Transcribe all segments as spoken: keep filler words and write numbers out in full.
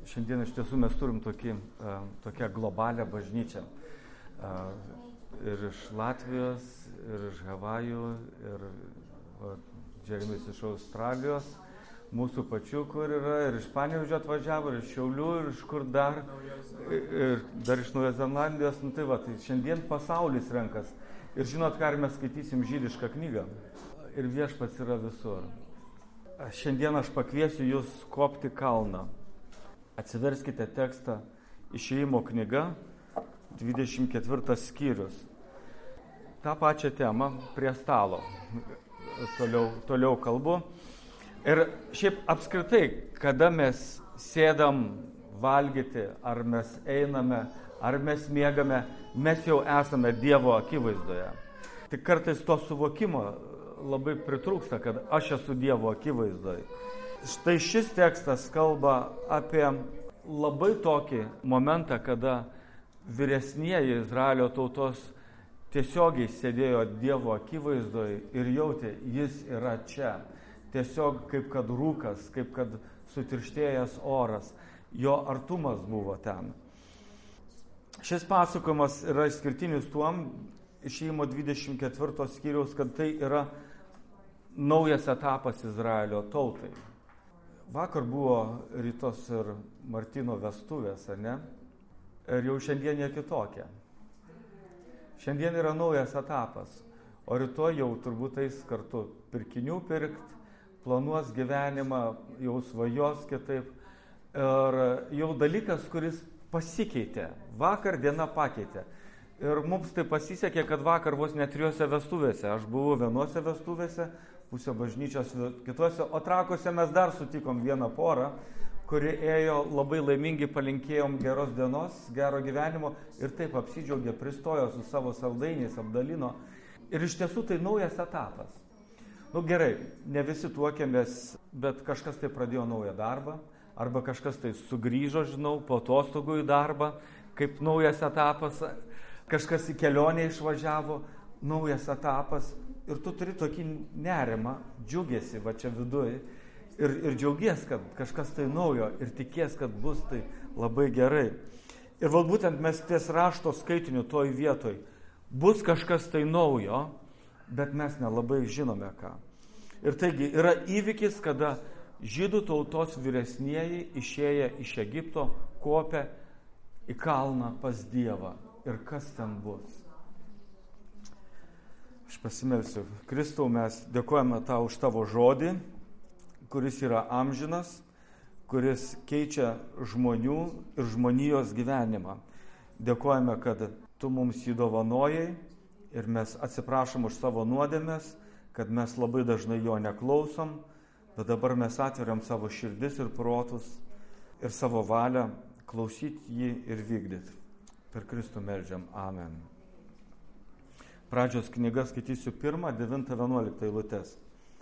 Šiandien iš tiesų mes turim tokį, tokią globalią bažnyčią. Ir iš Latvijos, ir iš Havajų, ir Džeremis iš Australijos, mūsų pačių, kur yra, ir iš Panevėžio atvažiavo, ir iš Šiaulių, ir iš kur dar, ir dar iš Naujos Zelandijos. Nu tai va, tai šiandien pasaulis renkas. Ir žinot, ką mes skaitysim žydišką knygą. Ir Viešpats yra visur. Šiandien aš pakviesiu jūs kopti kalną. Atsiverskite tekstą Išėjimo knyga, dvidešimt ketvirtas skyrius. Ta pačia tema prie stalo. Toliau, toliau kalbu. Ir šiaip apskritai, kada mes sėdam valgyti, ar mes einame, ar mes miegame, mes jau esame Dievo akivaizdoje. Tik kartais to suvokimo labai pritrūksta, kad aš esu Dievo akivaizdoje. Štai šis tekstas kalba apie labai tokį momentą, kada vyresnieji Izraelio tautos tiesiogiai sėdėjo Dievo akivaizdoje ir jautė, jis yra čia. Tiesiog kaip kad rūkas, kaip kad sutirštėjęs oras. Jo artumas buvo ten. Šis pasakojimas yra išskirtinis tuom, Išėjimo dvidešimt ketvirto skyriaus, kad tai yra naujas etapas Izraelio tautai. Vakar buvo Ritos ir Martino vestuvės, ar ne? Ir jau šiandien jie kitokia. Šiandien yra naujas etapas, o rytoj jau turbūt eis kartu pirkinių pirkt, planuos gyvenimą, jau svajos kitaip. Ir jau dalykas, kuris pasikeitė. Vakar diena pakeitė. Ir mums tai pasisekė, kad vakar vos net trijose vestuvėse. Aš buvau vienose vestuvėse, pusė bažnyčios kitose, o Trakuose mes dar sutikom vieną porą, kuri ėjo labai laimingi, palinkėjom geros dienos, gero gyvenimo ir taip apsidžiaugė, pristojo su savo saldainiais, apdalino. Ir iš tiesų tai naujas etapas. Nu gerai, ne visi tuokėmės, bet kažkas tai pradėjo naują darbą, arba kažkas tai sugrįžo, žinau, po atostogų į darbą, kaip naujas etapas. Kažkas į kelionę išvažiavo, naujas etapas, ir tu turi tokį nerimą, džiugėsi va čia viduje, ir, ir džiaugies, kad kažkas tai naujo, ir tikies, kad bus tai labai gerai. Ir val būtent mes ties rašto skaitiniu toj vietoj, bus kažkas tai naujo, bet mes nelabai žinome ką. Ir taigi yra įvykis, kada žydų tautos vyresnieji išėję iš Egipto kopia į kalną pas Dievą. Ir kas ten bus? Aš pasimelsiu. Kristau, mes dėkojame tau už tavo žodį, kuris yra amžinas, kuris keičia žmonių ir žmonijos gyvenimą. Dėkojame, kad tu mums jį dovanojai ir mes atsiprašom už savo nuodėmes, kad mes labai dažnai jo neklausom, bet dabar mes atveriam savo širdis ir protus ir savo valią klausyti jį ir vykdyti. Per Kristų meldžiam. Amen. Pradžios knyga skaitysiu pirmą, devintą, vienuoliktą eilutes.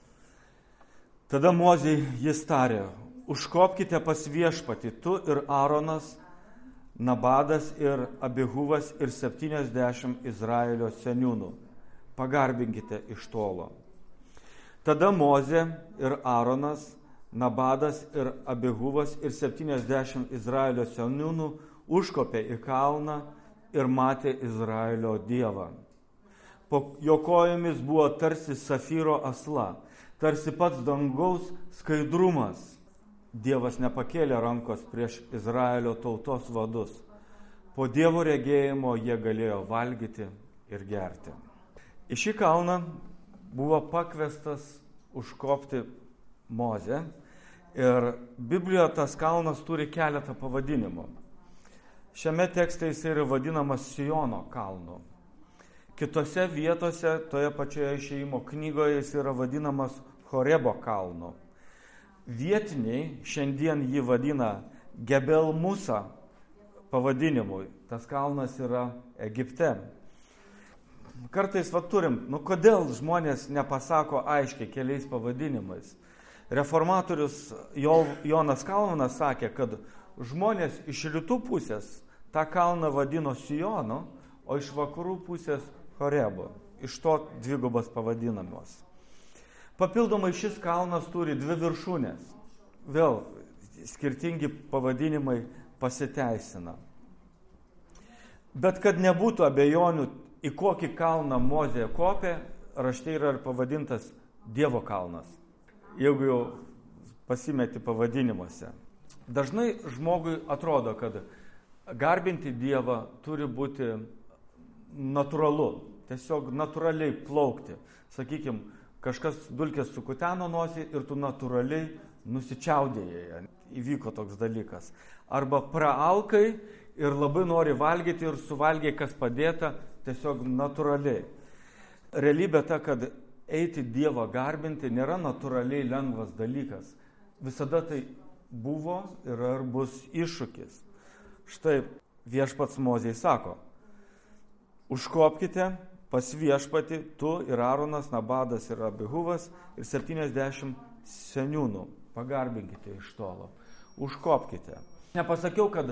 Tada Mozei jis tarė, užkopkite pas Viešpatį, tu ir Aaronas, Nabadas ir Abihuvas ir septyniasdešimt Izraelio seniūnų. Pagarbinkite iš tolo. Tada Mozė ir Aaronas, Nabadas ir Abihuvas ir septyniasdešimt Izraelio seniūnų užkopė į kalną ir matė Izraelio Dievą. Po jo kojomis buvo tarsi safyro asla, tarsi pats dangaus skaidrumas. Dievas nepakėlė rankos prieš Izraelio tautos vadus. Po Dievo regėjimo jie galėjo valgyti ir gerti. Į šį kalną buvo pakviestas užkopti Mozė ir Biblijoje tas kalnas turi keletą pavadinimų. Šiame tekste jis yra vadinamas Siono kalnu. Kitose vietose, toje pačioje Išėjimo knygoje, jis yra vadinamas Horebo kalnu. Vietiniai šiandien jį vadina Gebel Musa pavadinimui. Tas kalnas yra Egipte. Kartais va turim, nu kodėl žmonės nepasako aiškiai keliais pavadinimais. Reformatorius Jonas Kalmanas sakė, kad žmonės iš rytų pusės tą kalną vadino Sijonu, o iš vakarų pusės Horebu. Iš to dvigubas pavadinamos. Papildomai šis kalnas turi dvi viršūnės. Vėl skirtingi pavadinimai pasiteisina. Bet kad nebūtų abejonių, į kokį kalną Mozė kopė, rašte yra ir pavadintas Dievo kalnas, jeigu jau pasimeti pavadinimuose. Dažnai žmogui atrodo, kad garbinti Dievą turi būti natūralu, tiesiog natūraliai plaukti. Sakykime, kažkas dulkės sukuteno nosį ir tu natūraliai nusičiaudėjai. Įvyko toks dalykas. Arba praalkai ir labai nori valgyti ir suvalgiai, kas padėta, tiesiog natūraliai. Realybė ta, kad eiti Dievą garbinti nėra natūraliai lengvas dalykas. Visada tai buvo ir ar bus iššūkis. Štai viešpats Mozei sako, užkopkite pas viešpatį, tu ir Aaronas, Nabadas ir Abihuvas ir septyniasdešimt seniūnų. Pagarbinkite iš tolo. Užkopkite. Nepasakiau, kad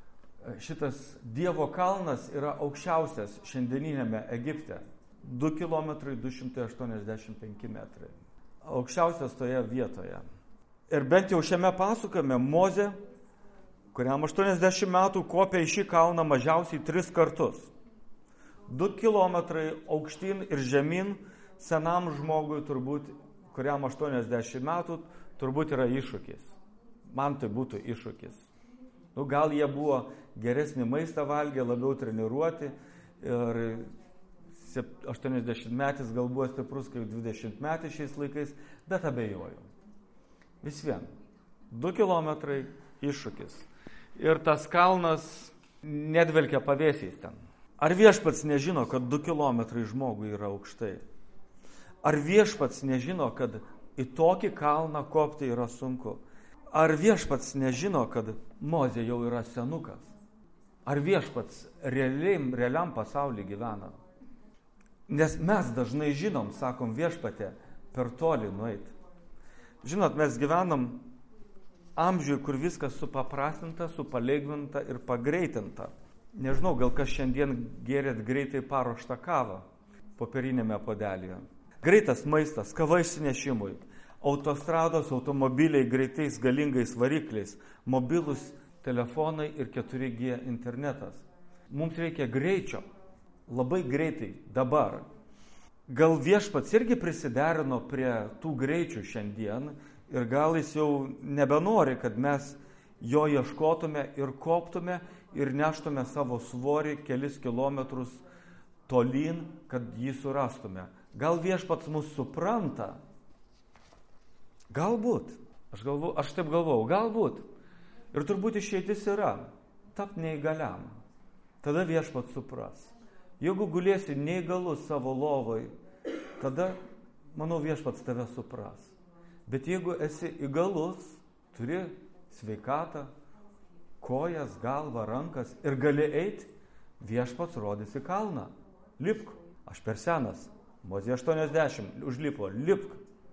šitas Dievo kalnas yra aukščiausias šiandieninėme Egipte. du kilometrai du šimtai aštuoniasdešimt penki metrai. Aukščiausias toje vietoje. Ir bent jau šiame pasakojime Mozė, kuriam aštuoniasdešimt metų, kopė į šį kalną mažiausiai tris kartus. Du kilometrai aukštyn ir žemyn senam žmogui, turbūt, kuriam aštuoniasdešimt metų, turbūt yra iššūkis. Man tai būtų iššūkis. Nu, gal jie buvo geresnį maistą valgę, labiau treniruoti ir aštuoniasdešimt metais gal buvo stiprus kaip dvidešimt metais šiais laikais, bet abejoju. Vis vien, du kilometrai iššūkis. Ir tas kalnas nedvelkia pavėsiais ten. Ar viešpats nežino, kad du kilometrai žmogui yra aukštai? Ar viešpats nežino, kad į tokį kalną kopti yra sunku? Ar viešpats nežino, kad Mozė jau yra senukas? Ar viešpats realiam, realiam pasaulyje gyvena? Nes mes dažnai žinom, sakom viešpatė, per toli nueiti. Žinot, mes gyvenam amžiuje, kur viskas supaprastinta, supalengvinta ir pagreitinta. Nežinau, gal kas šiandien gėrėt greitai paruoštą kavą popierinėme puodelyje. Greitas maistas, kava išsinešimui, autostrados, automobiliai greitais galingais varikliais, mobilus telefonai ir keturi G internetas. Mums reikia greičio, labai greitai, dabar. Gal viešpats irgi prisiderino prie tų greičių šiandien ir gal jis jau nebenori, kad mes jo ieškotume ir koptume ir neštume savo svorį kelis kilometrus tolyn, kad jį surastume. Gal viešpats mus supranta? Galbūt. Aš, galvo, aš taip galvau, galbūt. Ir turbūt išeitis yra tapti neįgaliam. Tada viešpats supras. Jeigu gulėsi neįgalus savo lovoj, tada, manau, viešpats tave supras. Bet jeigu esi įgalus, turi sveikatą, kojas, galvą, rankas ir gali eiti, viešpats rodysi kalną. Lipk, aš per senas, Mozė aštuoniasdešimt, užlipo, lipk.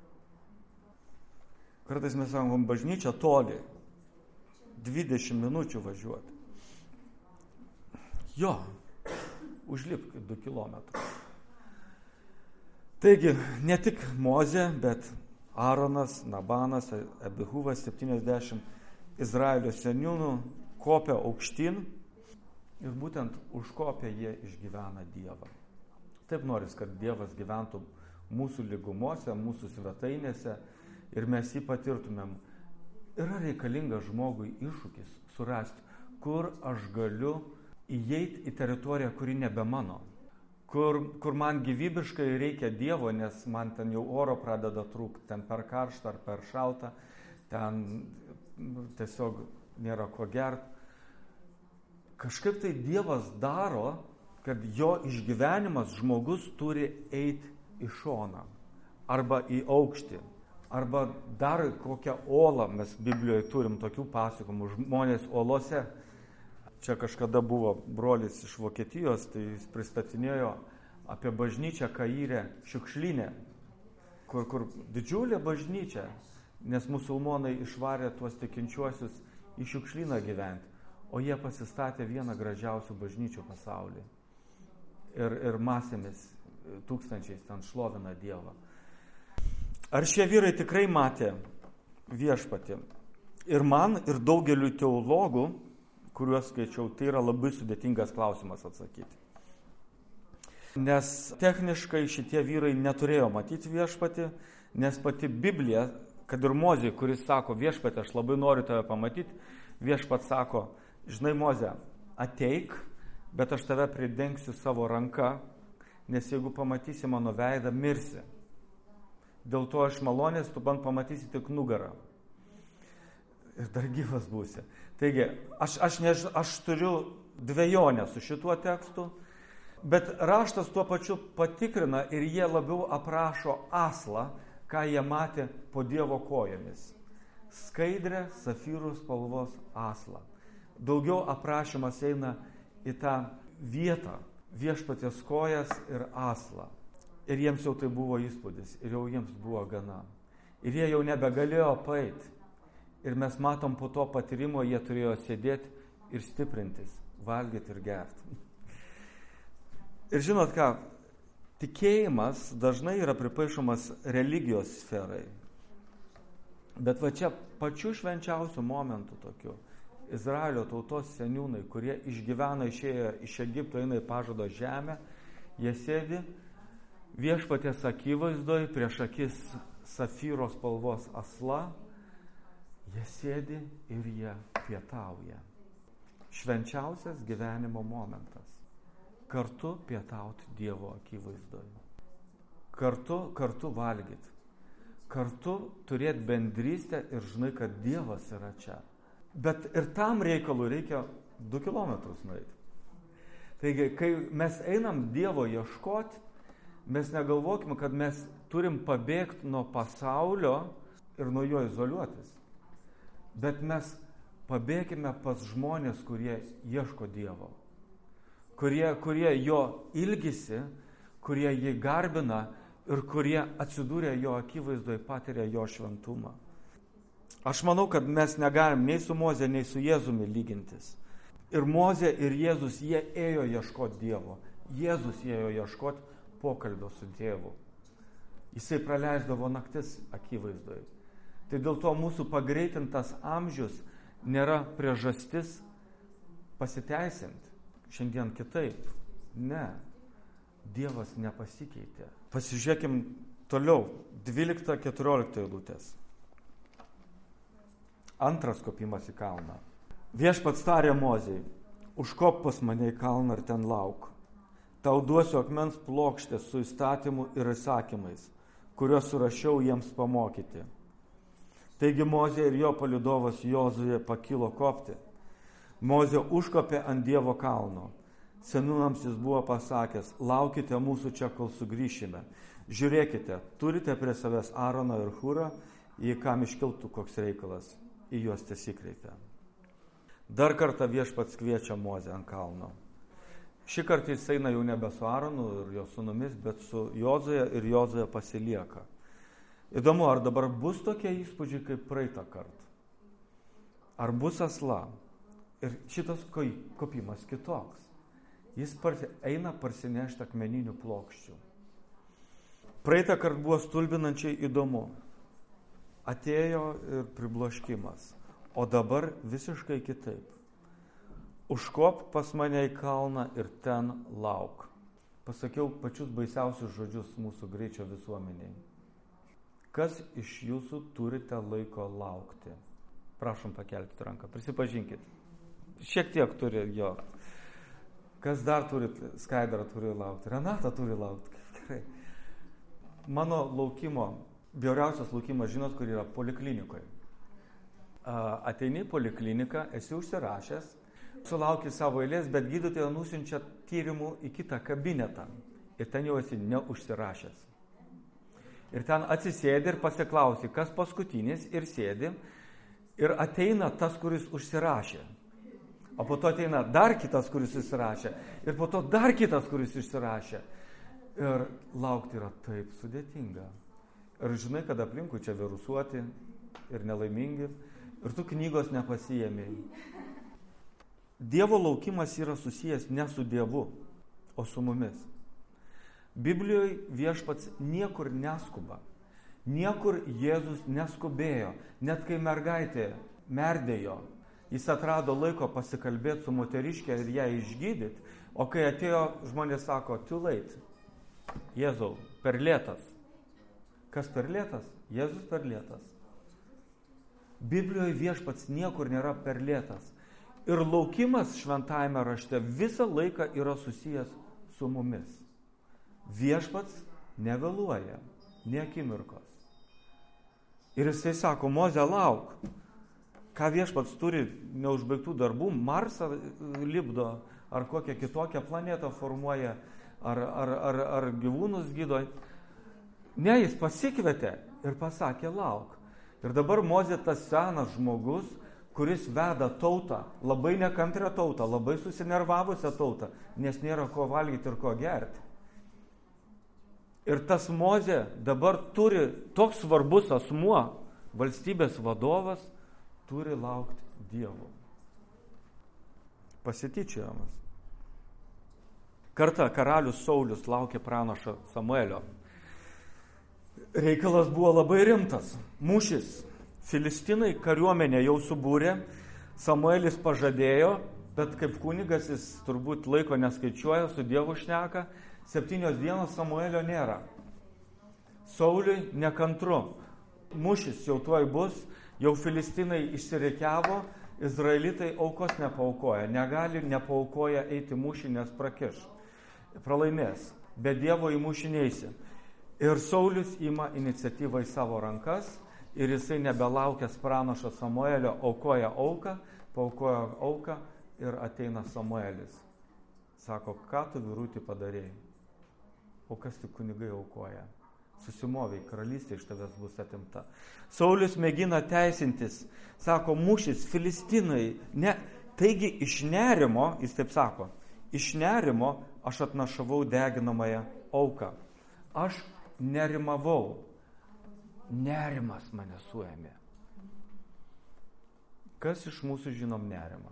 Kartais mes sakom, bažnyčia toli, dvidešimt minučių važiuoti. Jo, užlipk du kilometrus. Taigi, ne tik Mozė, bet Aaronas, Nabanas, Abihuvas, septyniasdešimt Izraelio seniūnų kopia aukštyn ir būtent užkopę jie išgyvena Dievą. Taip noris, kad Dievas gyventų mūsų lygumose, mūsų svetainėse ir mes jį patirtumėm. Yra reikalingas žmogui iššūkis surasti, kur aš galiu įeiti į teritoriją, kuri nebe mano. Kur, kur man gyvybiškai reikia Dievo, nes man ten jau oro pradeda trūkti, ten per karštą ar per šaltą, ten tiesiog nėra ko gerti. Kažkaip tai Dievas daro, kad jo išgyvenimas žmogus turi eiti į šoną, arba į aukštį, arba dar kokią olą. Mes Biblijoje turim tokių pasakojimų, žmonės olose. Čia kažkada buvo brolis iš Vokietijos, tai jis pristatinėjo apie bažnyčią Kaire šiukšlinę, kur, kur didžiulė bažnyčia, nes musulmonai išvarė tuos tikinčiuosius į šiukšlyną gyventi, o jie pasistatė vieną gražiausių bažnyčių pasaulyje. Ir, ir masėmis tūkstančiais ten šlovina Dievą. Ar šie vyrai tikrai matė viešpatį? Ir man, ir daugeliu teologų, kuriuos skaičiau, tai yra labai sudėtingas klausimas atsakyti. Nes techniškai šitie vyrai neturėjo matyti viešpatį, nes pati Biblija, kad ir Mozė, kuris sako, viešpatį, aš labai noriu tave pamatyti, viešpat sako, žinai Mozė, ateik, bet aš tave pridengsiu savo ranką, nes jeigu pamatysi mano veidą, mirsi. Dėl to aš malonės, tu man pamatysi tik nugarą. Ir dar gyvas būsi. Taigi, aš, aš, než, aš turiu dvejonę su šituo tekstu, bet raštas tuo pačiu patikrina ir jie labiau aprašo aslą, ką jie matė po Dievo kojomis. Skaidrę safyrų spalvos aslą. Daugiau aprašymas eina į tą vietą, viešpaties kojas ir aslą. Ir jiems jau tai buvo įspūdis, ir jau jiems buvo gana. Ir jie jau nebegalėjo paeiti. Ir mes matom po to patyrimo, jie turėjo sėdėti ir stiprintis, valgyti ir gerti. Ir žinot ką, tikėjimas dažnai yra pripaišomas religijos sferai. Bet va čia pačiu švenčiausiu momentu tokiu, Izraelio tautos seniūnai, kurie išgyvena išėję iš Egipto, eina į pažado žemę, jie sėdi viešpaties akivaizdoj, prieš akis safyro spalvos asla, jie sėdi ir jie pietauja. Švenčiausias gyvenimo momentas. Kartu pietauti Dievo akivaizdoj. Kartu, kartu valgyti. Kartu turėti bendrystę ir žinai, kad Dievas yra čia. Bet ir tam reikalui reikia du kilometrus nueiti. Taigi, kai mes einam Dievo ieškoti, mes negalvokime, kad mes turim pabėgti nuo pasaulio ir nuo jo izoliuotis. Bet mes pabėgime pas žmonės, kurie ieško Dievo. Kurie, kurie jo ilgisi, kurie jį garbina ir kurie atsidūrė jo akivaizdoje patiria jo šventumą. Aš manau, kad mes negalim nei su Moze, nei su Jėzumi lygintis. Ir Moze, ir Jėzus, jie ėjo ieškoti Dievo. Jėzus ėjo ieškoti pokalbio su Dievu. Jisai praleisdavo naktis akivaizdoje. Tai dėl to mūsų pagreitintas amžius nėra priežastis pasiteisinti. Šiandien kitaip. Ne. Dievas nepasikeitė. Pasižiūrėkim toliau. dvylikta keturiolikta eilutės. Antras kopimas į kalną. Viešpats tarė Mozei, užkop pas mane į kalną ir ten lauk. Tau duosiu akmens plokštę su įstatymu ir įsakymais, kuriuos surašiau jiems pamokyti. Taigi Mozė ir jo palydovas Jozuė pakilo kopti. Mozė užkopė ant Dievo kalno. Seniūnams jis buvo pasakęs, laukite mūsų čia, kol sugrįšime. Žiūrėkite, turite prie savęs Aaroną ir Hurą, jei kam iškiltų koks reikalas, į juos tesikreipia. Dar kartą viešpats kviečia Mozę ant kalno. Šį kartą jis eina jau nebe su Aaronu ir jo sūnumis, bet su Jozuė ir Jozuė pasilieka. Įdomu, ar dabar bus tokie įspūdžiai kaip praeitą kartą? Ar bus asla? Ir šitas kopimas kitoks. Jis parsi, eina parsinešti akmeninių plokščių. Praeitą kartą buvo stulbinančiai įdomu. Atėjo ir pribloškimas. O dabar visiškai kitaip. Užkop pas mane į kalną ir ten lauk. Pasakiau pačius baisiausius žodžius mūsų greičio visuomeniai. Kas iš jūsų turite laiko laukti? Prašom pakelkite ranką, prisipažinkit. Šiek tiek turi jo. Kas dar turi, Skaidra turi laukti, Renata turi laukti. Gerai. Mano laukimo, bjauriausias laukimas, žinot, kur yra poliklinikoje. Ateini į polikliniką, esi užsirašęs, sulauki savo eilės, bet gydytoja nusiunčia tyrimų į kitą kabinetą. Ir ten jau esi neužsirašęs. Ir ten atsisėdi ir pasiklausi, kas paskutinis, ir sėdi. Ir ateina tas, kuris užsirašė. O po to ateina dar kitas, kuris užsirašė. Ir po to dar kitas, kuris užsirašė. Ir laukti yra taip sudėtinga. Ir žinai, kad aplinkui čia virusuoti ir nelaimingi. Ir tu knygos nepasiėmė. Dievo laukimas yra susijęs ne su Dievu, o su mumis. Biblijoje viešpats niekur neskuba. Niekur Jėzus neskubėjo. Net kai mergaitė merdėjo. Jis atrado laiko pasikalbėti su moteriškė ir ją išgydyti, o kai atėjo, žmonės sako, too late. Jėzau, per lėtas. Kas per lėtas? Jėzus per lėtas. Biblijoje viešpats niekur nėra per lėtas. Ir laukimas šventajame rašte visą laiką yra susijęs su mumis. Viešpats nevėluoja, ne akimirkos. Ir jisai sako, Moze, lauk. Ką viešpats turi neužbaigtų darbų, Marsą lipdo, ar kokią kitokią planetą formuoja, ar, ar, ar, ar gyvūnus gydo. Ne, jis pasikvietė ir pasakė, lauk. Ir dabar Mozė tas senas žmogus, kuris veda tautą, labai nekantrią tautą, labai susinervavusią tautą, nes nėra ko valgyti ir ko gerti. Ir tas Mozė dabar turi, toks svarbus asmuo, valstybės vadovas, turi laukti Dievo. Pasityčiojamas. Kartą karalius Saulius laukė pranašo Samuelio. Reikalas buvo labai rimtas. Mūšis. Filistinai kariuomenė jau subūrė, Samuelis pažadėjo, bet kaip kunigas jis turbūt laiko neskaičiuoja, su Dievu šneka, septynios dienos Samuelio nėra. Sauliui nekantru. Mūšis jau tuoj bus, jau Filistinai išsirikiavo, izraelitai aukos nepaukoja, negali nepaukoja eiti mūšį, nes prakiš. Pralaimės, be Dievo į mūšį neisi. Ir Saulius ima iniciatyvą į savo rankas ir jisai nebelaukęs pranašo Samuelio aukoja auką, paukoja auką ir ateina Samuelis. Sako, ką tu vyrutį padarėjai? O kas tik kunigai aukoja? Susimoviai, karalystė iš tavęs bus atimta. Saulius mėgina teisintis, sako, mūšis, Filistinai, ne, taigi iš nerimo, jis taip sako, iš nerimo aš atnašavau deginamąją auką. Aš nerimavau. Nerimas mane suėmė. Kas iš mūsų žinom nerimą?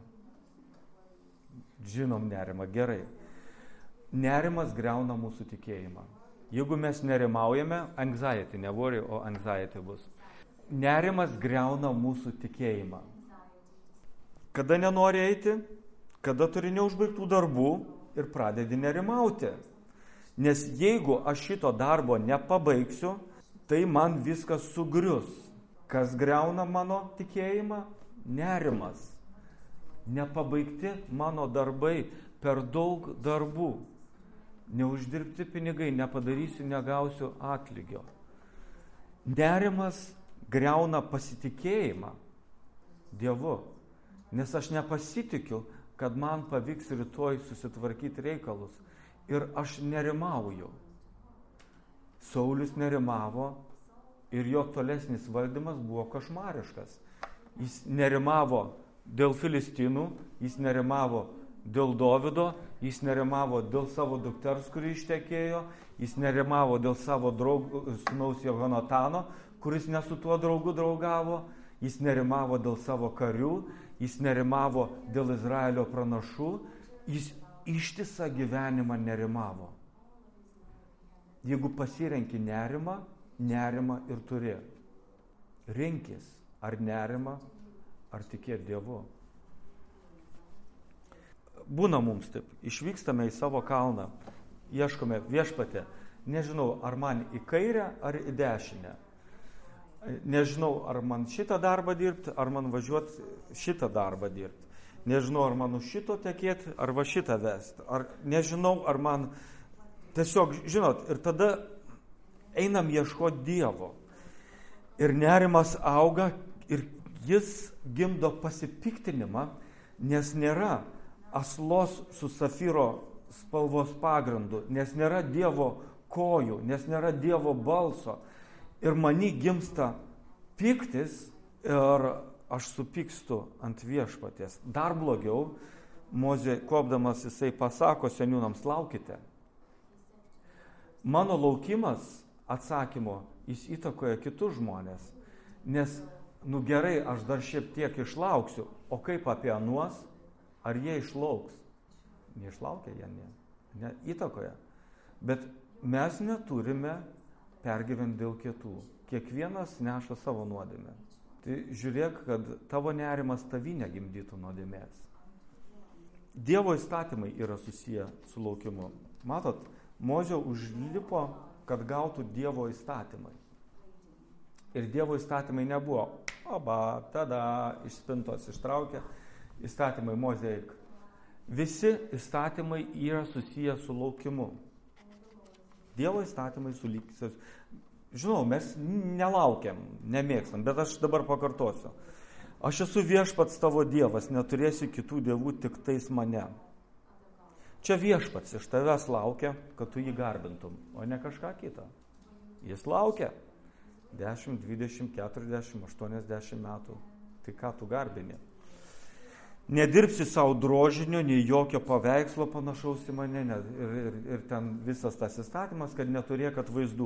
Žinom nerimą, gerai. Nerimas griauna mūsų tikėjimą. Jeigu mes nerimaujame, anxiety, ne worry, o anxiety bus. Nerimas griauna mūsų tikėjimą. Kada nenori eiti, kada turi neužbaigtų darbų ir pradedi nerimauti. Nes jeigu aš šito darbo nepabaigsiu, tai man viskas sugrius. Kas griauna mano tikėjimą? Nerimas. Nepabaigti mano darbai, per daug darbų. Neuždirbti pinigai, nepadarysiu, negausiu atlygio. Nerimas griauna pasitikėjimą Dievu, nes aš nepasitikiu, kad man pavyks rytoj susitvarkyti reikalus. Ir aš nerimauju. Saulius nerimavo ir jo tolesnis valdymas buvo košmariškas. Jis nerimavo dėl Filistinų, jis nerimavo dėl Dovydo, jis nerimavo dėl savo dukters, kuri ištekėjo, jis nerimavo dėl savo draugų, sūnaus Jonatano, kuris ne su tuo draugu draugavo, jis nerimavo dėl savo karių, jis nerimavo dėl Izraelio pranašų, jis ištisą gyvenimą nerimavo. Jeigu pasirenki nerimą, nerimą ir turi. Rinkis, ar nerimą, ar tikėti Dievu. Būna mums taip, išvykstame į savo kalną, ieškome viešpatę, nežinau, ar man į kairę, ar į dešinę. Nežinau, ar man šitą darbą dirbti, ar man važiuoti šitą darbą dirbti. Nežinau, ar man už šito tekėti, ar va šitą vesti. Ar nežinau, ar man tiesiog, žinot, ir tada einam ieškoti Dievo. Ir nerimas auga ir jis gimdo pasipiktinimą, nes nėra aslos su safyro spalvos pagrindu, nes nėra Dievo kojų, nes nėra Dievo balso. Ir many gimsta piktis ir aš supykstu ant viešpaties. Dar blogiau, Mozė kopdamas jisai pasako seniūnams, laukite. Mano laukimas atsakymo, jis įtakoja kitus žmonės. Nes, nu gerai, aš dar šiek tiek išlauksiu, o kaip apie anuos, ar jie išlauks? Neišlaukia jie, ne, ne įtakoja. Bet mes neturime pergyventi dėl kitų. Kiekvienas neša savo nuodėmę. tai žiūrėk, kad tavo nerimas tavy negimdytų nuodėmės. Dievo įstatymai yra susiję su laukimu. Matot, Mozė užlipo, kad gautų Dievo įstatymai. Ir Dievo įstatymai nebuvo. Oba, tada iš spintos ištraukė įstatymai Mozė eik. Visi įstatymai yra susiję su laukimu. Dievo įstatymai suliksis. Žinau, mes nelaukiam, nemėgstam, bet aš dabar pakartosiu. Aš esu viešpats tavo Dievas, neturėsiu kitų dievų, tik tais mane. Čia viešpats iš tavęs laukia, kad tu jį garbintum, o ne kažką kitą. Jis laukia dešimt, dvidešimt, keturiasdešimt, aštuoniasdešimt metų. Tai ką tu garbini? Nedirbsi savo drožinio, nei jokio paveikslo panašaus į mane, ne, ir, ir, ir ten visas tas įstatymas, kad neturėk atvaizdų.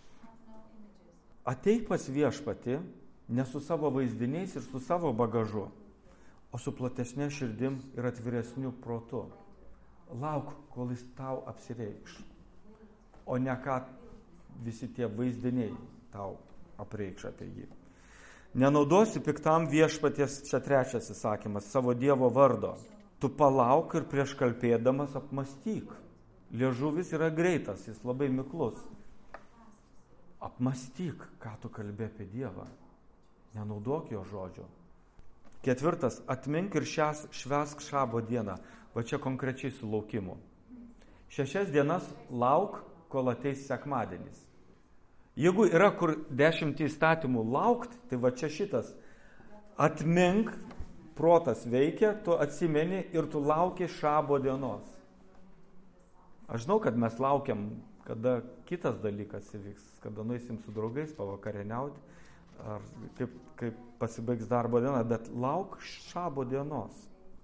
Ateik pas viešpatį, ne su savo vaizdiniais ir su savo bagažu, o su platesnė širdim ir atviresniu protu. Lauk, kol jis tau apsireikš, o ne ką visi tie vaizdiniai tau apreikš apie jį. Nenaudosi piktam viešpaties, čia trečias įsakymas, savo Dievo vardo. Tu palauk ir prieš kalbėdamas apmąstyk. Liežuvis yra greitas, jis labai miklus. Apmąstyk, ką tu kalbė apie Dievą. Nenaudok jo žodžio. Ketvirtas, atmink ir šias švęsk šabo dieną. Va čia konkrečiai su laukimu. Šešias dienas lauk, kol ateis sekmadienis. Jeigu yra kur dešimtį įstatymų laukt, tai va čia šitas. Atmink, protas veikia, tu atsimeni ir tu lauki šabo dienos. Aš žinau, kad mes laukiam, kada kitas dalykas įvyks, kada nueisim su draugais pavakarieniauti, ar kaip, kaip pasibaigs darbo diena, bet lauk šabo dienos.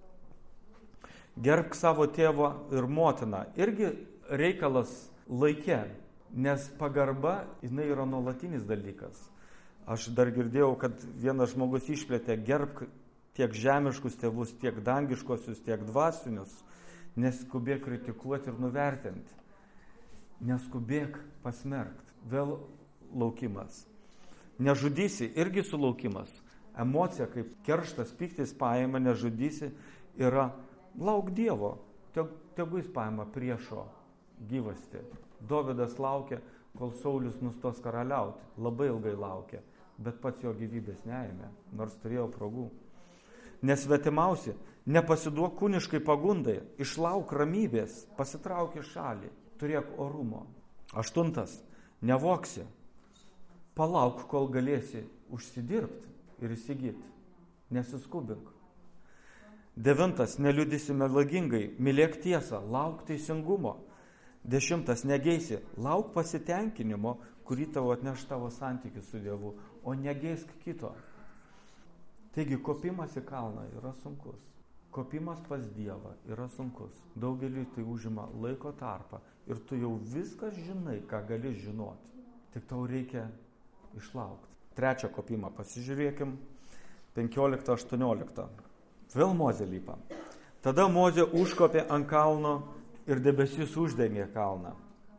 Gerbk savo tėvą ir motiną. Irgi reikalas laike, nes pagarba, jinai yra nuolatinis dalykas. Aš dar girdėjau, kad vienas žmogus išplėtė gerbk tiek žemiškus tėvus, tiek dangiškosius, tiek dvasinius, neskubėk kritikuoti ir nuvertinti. Neskubėk pasmerkti. Vėl laukimas. Nežudysi, irgi sulaukimas. Emocija, kaip kerštas, piktis paima, nežudysi, yra lauk Dievo. Tegu jis paima priešo gyvasti. Dovydas laukia, kol Saulius nustos karaliauti. Labai ilgai laukia, bet pats jo gyvybės neėmė, nors turėjo progų. Nesvetimausi, nepasiduok kūniškai pagundai, išlauk ramybės, pasitrauk į šalį, turėk orumo. Aštuntas, nevoksi, palauk, kol galėsi užsidirbti ir įsigyti, nesiskubink. Devintas, neliudysi melagingai, mylėk tiesą, lauk teisingumo. Dešimtas, negeisi, lauk pasitenkinimo, kurį tavo atneš tavo santykis su Dievu, o negeisk kito. Taigi, kopimas į kalną yra sunkus. Kopimas pas Dievą yra sunkus. Daugeliui tai užima laiko tarpą ir tu jau viską žinai, ką gali žinoti. Tik tau reikia išlaukti. Trečią kopimą pasižiūrėkim, penkioliktą aštuonioliktą. Vėl Mozė lipa. Tada Mozė užkopė ant kalno ir debesis uždengė kalną.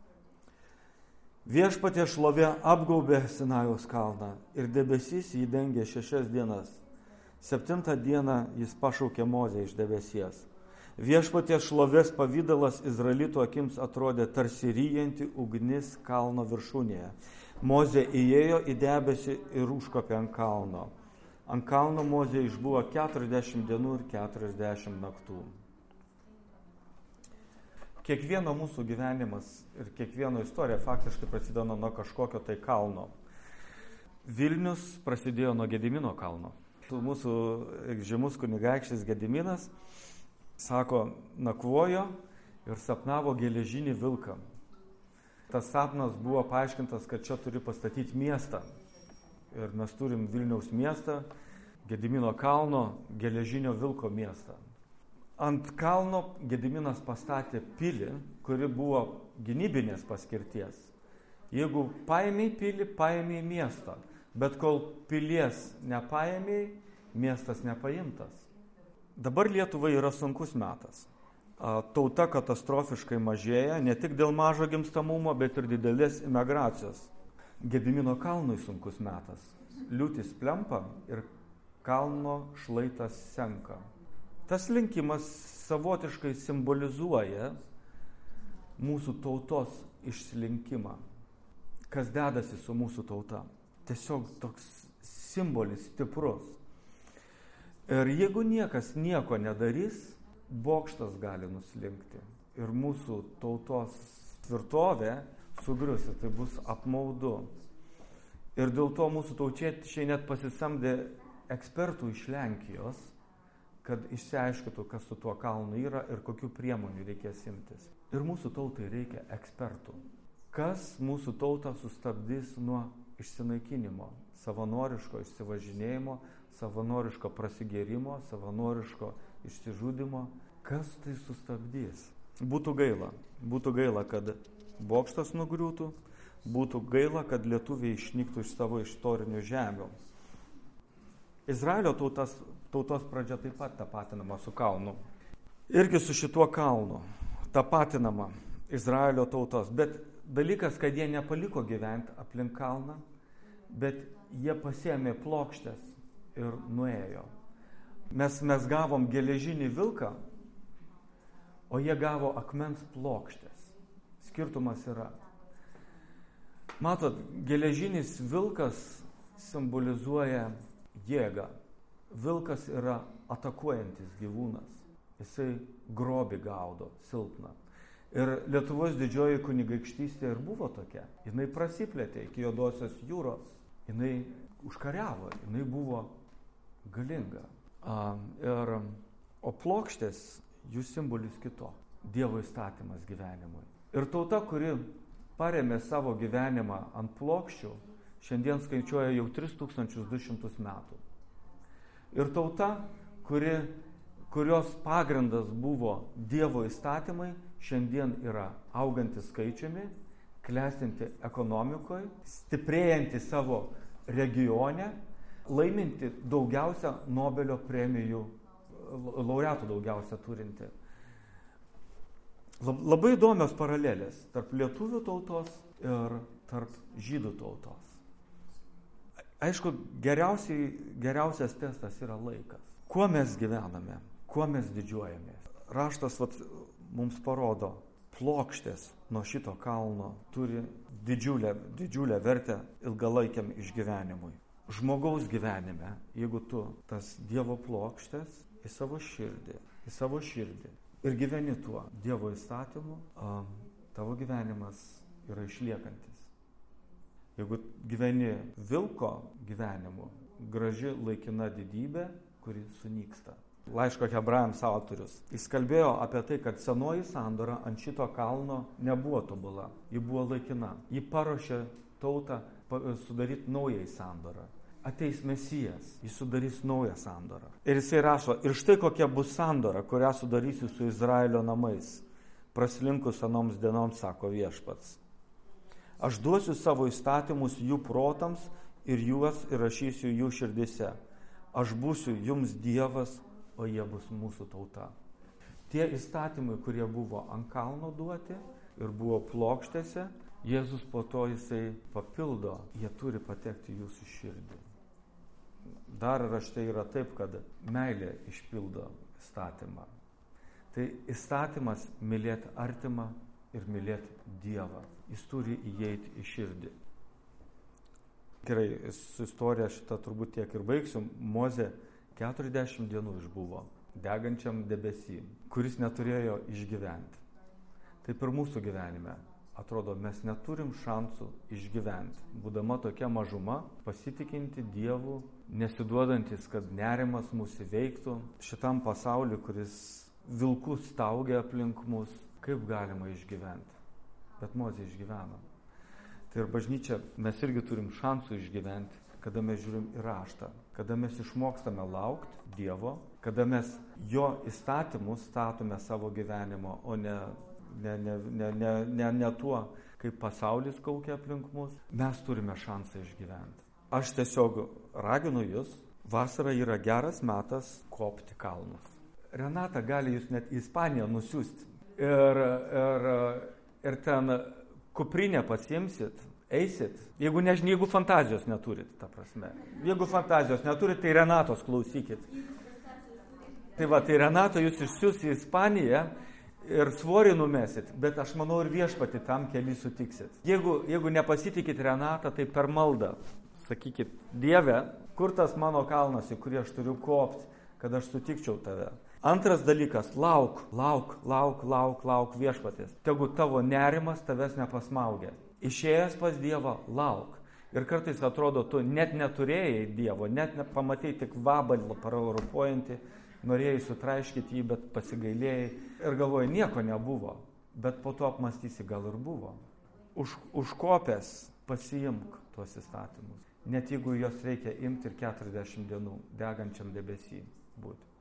Viešpatie šlovė apgaubė Sinajaus kalną ir debesis jį dengė šešias dienas. Septintą dieną jis pašaukė Mozę iš debesies. Viešpatie šlovės pavydalas Izraelito akims atrodė tarsi ryjanti ugnis kalno viršūnėje. Mozė įėjo į debesį ir užkopė ant kalno. Ant kalno Mozė išbuvo keturiasdešimt dienų ir keturiasdešimt naktų. Kiekvieno mūsų gyvenimas ir kiekvieno istorija faktiškai prasidėjo nuo kažkokio tai kalno. Vilnius prasidėjo nuo Gedimino kalno. Mūsų žymus kunigaikštis Gediminas, sako, nakvojo ir sapnavo geležinį vilką. Tas sapnas buvo paaiškintas, kad čia turi pastatyti miestą. Ir mes turim Vilniaus miestą, Gedimino kalno, geležinio vilko miestą. Ant kalno Gediminas pastatė pilį, kuri buvo gynybinės paskirties. Jeigu paėmė pilį, paėmė miestą, bet kol pilies nepaėmė, miestas nepaimtas. Dabar Lietuvai yra sunkus metas. Tauta katastrofiškai mažėja, ne tik dėl mažo gimstamumo, bet ir didelės imigracijos. Gedimino kalnui sunkus metas. liūtis plempa ir kalno šlaitas senka. Tas linkimas savotiškai simbolizuoja mūsų tautos išslinkimą. Kas dedasi su mūsų tauta? Tiesiog toks simbolis stiprus. Ir jeigu niekas nieko nedarys, bokštas gali nuslinkti. Ir mūsų tautos tvirtovė sugrius ir tai bus apmaudu. Ir dėl to mūsų tautiečiai net pasisamdė ekspertų iš Lenkijos, kad išsiaiškintų, kas su tuo kalnu yra ir kokių priemonių reikės imtis. Ir mūsų tautai reikia ekspertų. Kas mūsų tautą sustabdys nuo išsinaikinimo, savanoriško išsivažinėjimo, savanoriško prasigėrimo, savanoriško išsižudimo? Kas tai sustabdys? Būtų gaila. Būtų gaila, kad bokštas nugriūtų, būtų gaila, kad lietuviai išnyktų iš savo istorinių žemių. Izraelio tautas, tautos pradžia taip pat tapatinama su kalnu. Irgi su šituo kalnu tapatinama Izraelio tautos. Bet dalykas, kad jie nepaliko gyventi aplink kalną, bet jie pasiėmė plokštės ir nuėjo. Mes, mes gavom geležinį vilką, o jie gavo akmens plokštės. Skirtumas yra. Matot, geležinis vilkas simbolizuoja jėgą. Vilkas yra atakuojantis gyvūnas. Jisai grobį gaudo, silpną. Ir Lietuvos didžioji kunigaikštystė ir buvo tokia. Jinai prasiplėtė iki Juodosios jūros. Jinai užkariavo, jinai buvo galinga. A, ir, o plokštės, jų simbolis kito. Dievo įstatymas gyvenimui. Ir tauta, kuri paremė savo gyvenimą ant plokščių, šiandien skaičiuoja jau tris tūkstančius du šimtus metų. Ir tauta, kuri, kurios pagrindas buvo Dievo įstatymai, šiandien yra augantis skaičiumi, klestinti ekonomikoje, stiprėjanti savo regione, laiminti daugiausia Nobelio premijų, laureatų daugiausia turinti. Labai įdomios paralelės tarp lietuvių tautos ir tarp žydų tautos. Aišku, geriausiai, geriausias testas yra laikas. Kuo mes gyvename, kuo mes didžiuojamės. Raštas vat, mums parodo, plokštės nuo šito kalno turi didžiulę, didžiulę vertę ilgalaikiam išgyvenimui. Žmogaus gyvenime, jeigu tu tas Dievo plokštės į savo širdį, į savo širdį ir gyveni tuo Dievo įstatymu, tavo gyvenimas yra išliekantis. Jeigu gyveni vilko gyvenimu, graži laikina didybė, kuri sunyksta. Laiško Hebrajams autorius. Jis kalbėjo apie tai, kad senoji sandora ant šito kalno nebuvo tobula, ji buvo laikina. Ji paruošė tautą sudaryti naują sandorą. Ateis Mesijas, jis sudarys naują sandorą. Ir jisai rašo, ir štai kokia bus sandora, kurią sudarysiu su Izraelio namais. Praslinkus anoms dienoms, sako Viešpats. Aš duosiu savo įstatymus jų protams ir juos įrašysiu jų širdise. Aš būsiu jums Dievas, o jie bus mūsų tauta. Tie įstatymai, kurie buvo ant kalno duoti ir buvo plokštėse, Jėzus po to jisai papildo, jie turi patekti jūsų širdį. Dar rašte yra taip, kad meilė išpildo įstatymą. Tai įstatymas mylėti artimą ir mylėti Dievą. Jis turi įeiti į širdį. Gerai, su istorija šitą turbūt tiek ir baigsiu. Mozė keturiasdešimt dienų išbuvo degančiam debesy, kuris neturėjo išgyventi. Taip ir mūsų gyvenime. Atrodo, mes neturim šansų išgyventi. Būdama tokia mažuma, pasitikinti Dievu, nesiduodantis, kad nerimas mūsų veiktų, šitam pasauliu, kuris vilkų staugia aplink mus, kaip galima išgyventi. Bet Mozė išgyveno. Tai ir bažnyčia, mes irgi turim šansų išgyventi, kada mes žiūrim į raštą, kada mes išmokstame laukti Dievo, kada mes jo įstatymus statome savo gyvenimo, o ne Ne, ne, ne, ne, ne, ne tuo, kaip pasaulis kaukia aplink mus, mes turime šansą išgyventi. Aš tiesiog raginu jūs, vasara yra geras metas kopti kalnus. Renata gali jūs net į Ispaniją nusiųsti ir, ir, ir ten kuprinę pasiimsit, eisit. Jeigu, ne, jeigu fantazijos neturit, ta prasme. Jeigu fantazijos neturit, tai Renatos klausykit. Tai va, tai Renato jūs išsius į Ispaniją ir svorį numesit, bet aš manau ir viešpati tam keli sutiksit. Jeigu, jeigu nepasitikit Renatą, tai per maldą sakykit, Dieve, kur tas mano kalnas, į kurį aš turiu kopti, kad aš sutikčiau tave. Antras dalykas, lauk, lauk, lauk, lauk, lauk viešpaties. Tegu tavo nerimas tavęs nepasmaugia. Išėjęs pas Dievą, lauk. Ir kartais atrodo, tu net neturėjai Dievo, net pamatėjai tik vabalą paraeuropojantį, norėjai sutraiškyti jį, bet pasigailėjai ir galvojai, nieko nebuvo. Bet po to apmastysi, gal ir buvo. Už, užkopęs pasiimk tuos įstatymus. Net jeigu jos reikia imti ir keturiasdešimt dienų degančiam debesy būti.